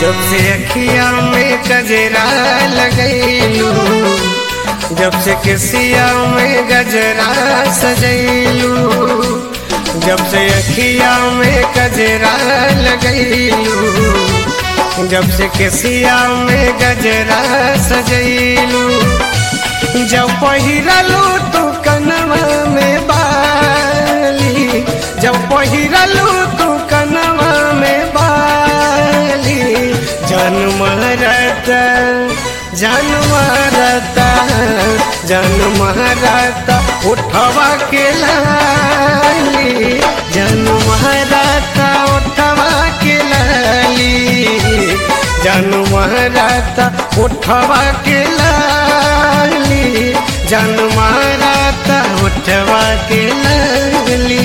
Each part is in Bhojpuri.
जब से अखिया में गजरा लगैलू, जब से किसिया में गजरा सजैलू, जब से अखिया में गजरा लगैलू, जब से किसिया में गजरा सजैलू, जब पहिरलू तू कनवा में बाली, जब पहिरलू तू कनवा में बाली, जान मारता जान मारता जान मारता उठवा के लाली, जान मारता उठवा के लाली, जान मारता उठवा के लाली, जान मारता उठवा के लाली।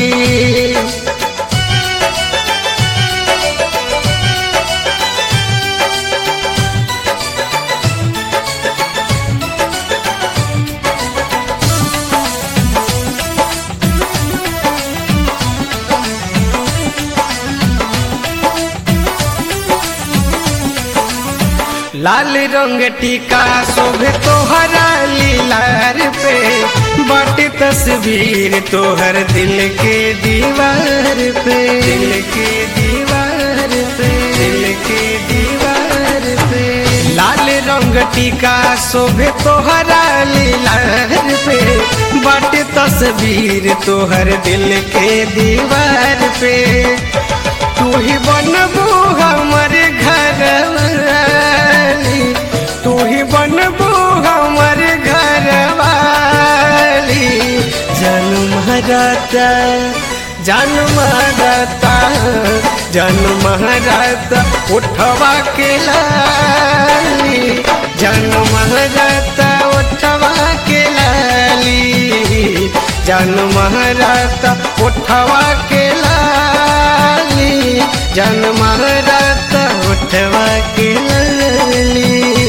लाल रंग टीका शोभे तोहरा लीलार पे, बाटे तस्वीर तोहर दिल के दीवार पे, दिल के दीवार पे, दिल के दीवार पे। लाल रंग टीका शोभे तोहरा लीलार पे, बाटे तस्वीर तोहर दिल के दीवार पे। तू ही बनबू हमर घर वाली, तू ही बनबू हमर घर वाली, जान मारता जान मारता जान मारता उठवा के लाली, जान मारता उठवा के लाली, जान मारता उठवा के लाली, जान मारता उठवा के लाली।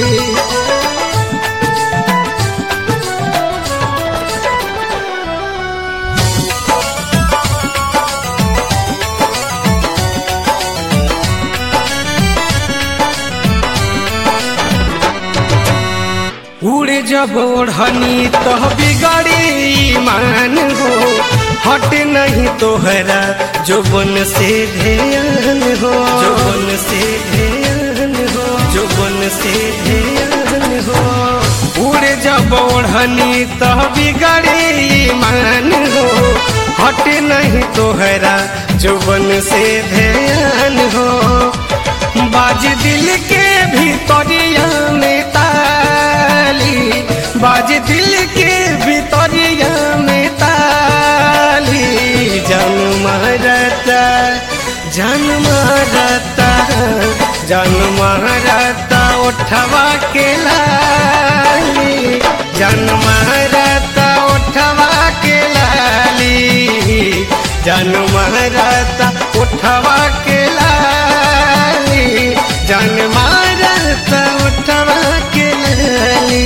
उड़ जब ओढ़नी तो बिगड़ी ईमान हो, हट नहीं तोहरा जोबन से ध्यान हो, जोबन से ध्यान हो, जोबन से ध्यान हो। उड़ जब ओढ़नी तो बिगड़ी ईमान हो, हट नहीं तोहरा जोबन से ध्यान हो। बाज दिल के भीतरिया में ताली, बाज दिल के भीतरिया में ताली, जान मारता जान मारता जान मारता उठवा के लाली, जान मारता उठवा के लाली, जान मारता उठवा के लाली, जान मारता उठवा के लाली।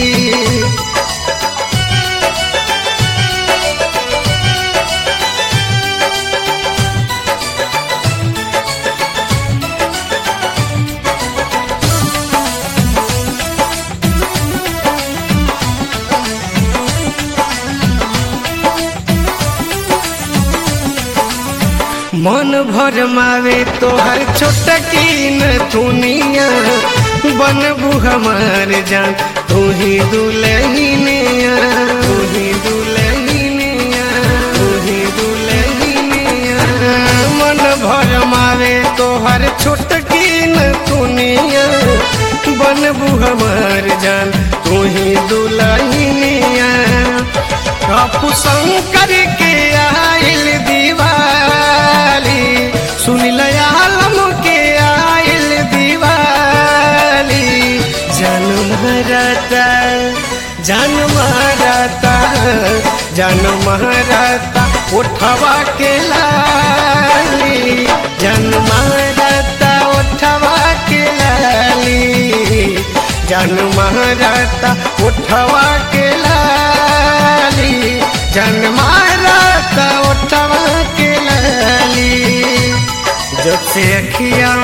मन भर मावे तोहर छोटकी नथुनिया, बनबू हमार जान तू ही दुल्हनिया, तू ही दुल्हनिया, तू ही दुल्हनिया। मन भर मावे तोहर छोटकी नथुनिया, बनबू हमार जान तू ही दुल्हनिया। अपू शंकर के आइल दीवाली, सुनिल आलम के आइल दीवाली, जान मारता जान मारता जान मारता उठवा के लाली, जान मारता उठवा के लाली, जान मारता उठवा के लाली, जान मारता उठवा के लाली। जब से अखिया में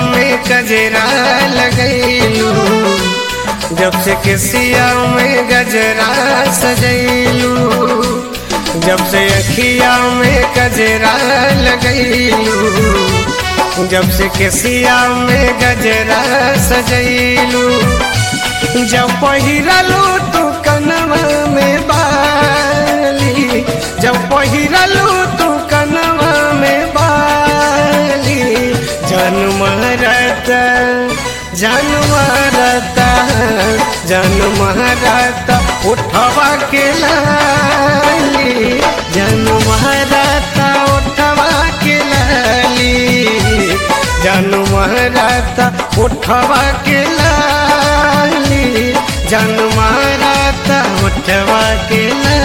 कजरा लगैलू, जब से केसिया में गजरा सजैलू, जब से अखिया में कजरा लगैलू, जब से केसिया में गजरा सजैलू, जब पहिरलू तू कनवा में बाली, जब पहिरलू तू कनवा में बाली, जान मारता जान मारता जान मारता उठवा के लाली, जान मारता उठवा के लाली, जान मारता उठवा के लाली, जान मारता उठवा के लाली।